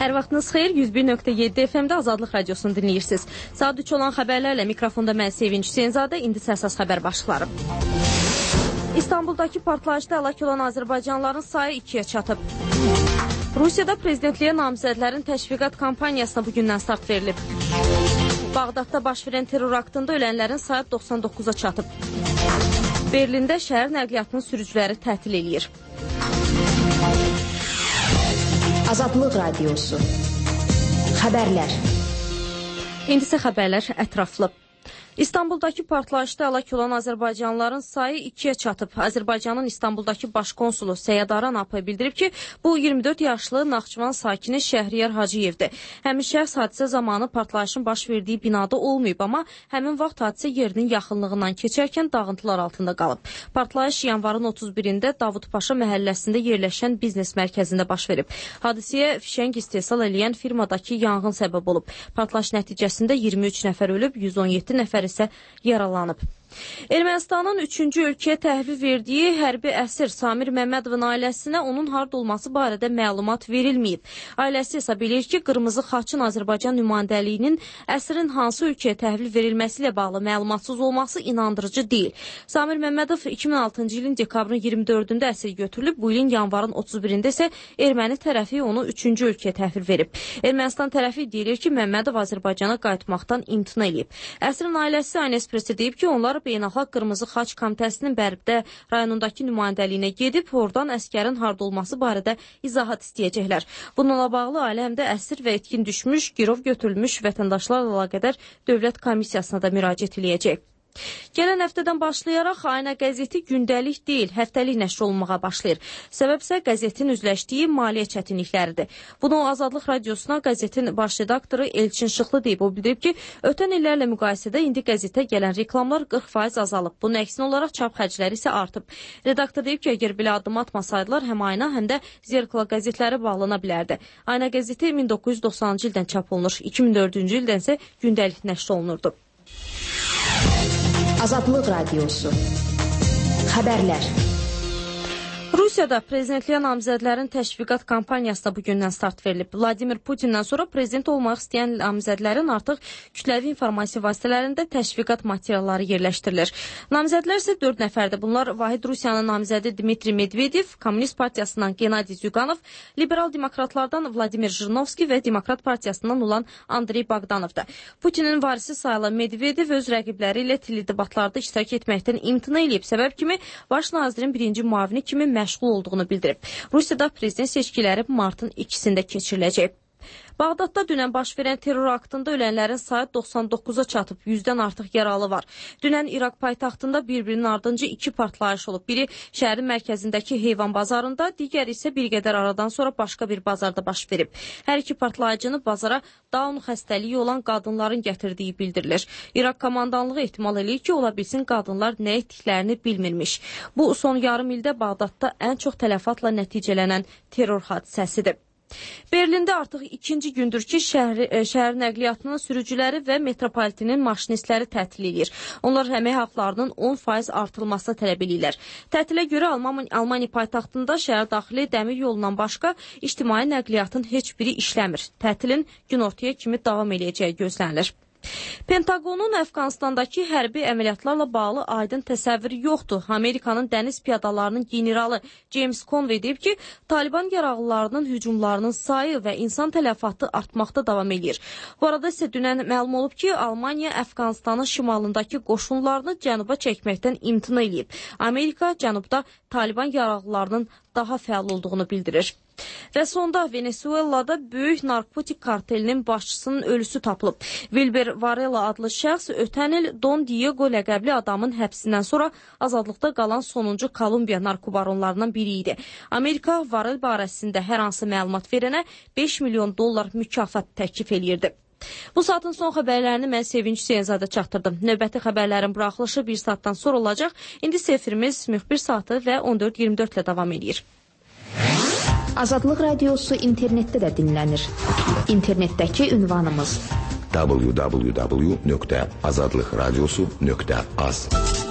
Hər vaxtınız xeyir, 101.7 FM-də Azadlıq Radiosunu dinləyirsiniz. Saat 3 olan xəbərlərlə mikrofonda mən Sevinç Hüseynzadə, indi əsas xəbər başlıqları. İstanbuldakı partlayışda həlak olan azərbaycanlıların sayı 2-yə çatıb. Rusiyada prezidentliyə namizədlərin təşviqat kampaniyasına bugündən start verilib. Bağdadda baş verən terror aktında ölənlərin sayı 99-a çatıb. Berlində şəhər nəqliyyatının sürücüləri tətil eləyir. Azadlıq Radiosu. Xəbərlər. İndi isə xəbərlər ətraflı. İstanbuldakı partlayışda həlak olan azərbaycanlıların sayı 2-yə çatıb. Azərbaycanın İstanbuldakı baş konsulu Səyyad Aran Apay bildirib ki, bu 24 yaşlı Naxçıvan sakini Şəhriyar Hacıyevdir. Həmin şəxs hadisə zamanı partlayışın baş verdiyi binada olmayıb, amma həmin vaxt hadisə yerinin yaxınlığından keçərkən dağıntılar altında qalıb. Partlayış yanvarın 31-də Davudpaşa məhəlləsində yerləşən biznes mərkəzində baş verib. Hadisəyə fişəng istehsal eləyən firmadakı yanğın səbəb olub. Partlayış nəticəsində 23 nəfər ölüb, 117 nəfər isə yaralanıb. Ermənistanın 3-cü ölkəyə təhvil verdiyi hərbi əsir Samir Məmmədovun ailəsinə onun harda olması barədə məlumat verilməyib. Ailəsi hesab edir ki, Qırmızı Xaçın Azərbaycan nümayəndəliyinin əsrin hansı ölkəyə təhvil verilməsi ilə bağlı məlumatsız olması inandırıcı deyil. Samir Məmmədov 2006-cı ilin dekabrın 24-də əsir götürülüb, bu ilin yanvarın 31-də isə erməni tərəfi onu 3-cü ölkəyə təhvil verib. Ermənistan tərəfi deyilir ki, Məmmədov Azərbaycana qayıtmaqdan imtina eləyib. Əsrin ailəsi Aynə Espresə deyib ki, onlar Beynəlxalq Qırmızı Xaç Komitəsinin Bərbdə rayonundakı nümayəndəliyinə gedib, oradan əskərin harda olması barədə izahat istəyəcəklər. Bununla bağlı ailə həm də əsir və etkin düşmüş, girov götürülmüş vətəndaşlarla əlaqədar dövlət komissiyasına da müraciət eləyəcək. Gələn həftədən başlayaraq Ayna qəzeti gündəlik deyil, həftəlik nəşr olunmağa başlayır. Səbəb isə qəzetin üzləşdiyi maliyyə çətinlikləridir. Bunu Azadlıq Radiosuna qəzetin baş redaktoru Elçin Şıxlı deyib. O bildirib ki, ötən illərlə müqayisədə indi qəzetə gələn reklamlar 40% azalıb. Bunun əksinə olaraq çap xərcləri isə artıb. Redaktor deyib ki, əgər belə addım atmasaydılar, həm Ayna, həm də Zerkala qəzetləri bağlana bilərdi. Ayna qəzeti 1990-cı ildən çap olunur, 2004-cü ildən isə gündəlik nəşr olunurdu. Azadlıq Radiosu. Xəbərlər. Rusiyada prezidentliyə namizədlərin təşviqat kampaniyasına bugündən start verilib. Vladimir Putindən sonra prezident olmaq istəyən namizədlərin artıq kütləvi informasiya vasitələrində təşviqat materialları yerləşdirilir. Namizədlər isə 4 nəfərdir. Bunlar Vahid Rusiyanın namizədi Dmitri Medvedev, Komünist Partiyasından Gennadiy Zyuganov, Liberal Demokratlardan Vladimir Jirinovski və Demokrat Partiyasından olan Andrey Bogdanovdur. Putinin varisi sayılan Medvedev öz rəqibləri ilə teledebatlarda iştirak etməkdən imtina eləyib. Səbəb kimi baş nazirin birinci müavini kimi məşğul olduğunu bildirib. Rusiyada prezident seçkiləri martın 2-sində keçiriləcək. Bağdadda dünən baş verən terror aktında ölənlərin sayı 99-a çatıb, 100-dən artıq yaralı var. Dünən İraq paytaxtında bir-birinin ardınca 2 partlayış olub. Biri şəhərin mərkəzindəki heyvan bazarında, digəri isə bir qədər aradan sonra başqa bir bazarda baş verib. Hər iki partlayıcını bazara Down xəstəliyi olan qadınların gətirdiyi bildirilir. İraq komandanlığı ehtimal eləyir ki, ola bilsin qadınlar nə etdiklərini bilmirmiş. Bu, son yarım ildə Bağdadda ən çox tələfatla nəticələnən terror hadisəsidir. Berlində artıq 2-ci gündür ki, şəhər nəqliyyatının sürücüləri və metropolitenin maşinistləri tətil edir. Onlar əmək haqlarının 10% artırılmasını tələb edirlər. Tətilə görə Almaniya paytaxtında şəhər daxili dəmir yolundan başqa ictimai nəqliyyatın heç biri işləmir. Tətilin günortaya kimi davam edəcəyi gözlənilir. Pentaqonun Əfqanistandakı hərbi əməliyyatlarla bağlı aydın təsəvvürü yoxdur. Amerikanın dəniz piyadalarının generalı James Conway deyib ki, Taliban yaraqlılarının hücumlarının sayı və insan tələfatı artmaqda davam edir. Bu arada isə dünən məlum olub ki, Almaniya Əfqanistanın şimalındakı qoşunlarını cənuba çəkməkdən imtina eləyib. Amerika cənubda Taliban yaraqlılarının daha fəal olduğunu bildirir. Və sonda Venezuelada böyük narkotik kartelinin başçısının ölüsü tapılıb. Wilber Varela adlı şəxs ötən il Don Diego ləqəbli adamın həbsindən sonra azadlıqda qalan sonuncu Kolumbiya narkobaronlarından biri idi. Amerika Varel barəsində hər hansı məlumat verənə $5 milyon mükafat təklif eləyirdi. Bu saatın son xəbərlərini mən Sevinç Hüseynzadə çatdırdım. Növbəti xəbərlərin buraxılışı 1 saatdan sonra olacaq. İndi efirimiz müxbir saatı və 14:24 ilə davam edir. Azadlıq Radiosu internetdə də dinlənir. İnternetdəki ünvanımız www.azadlıqradiosu.az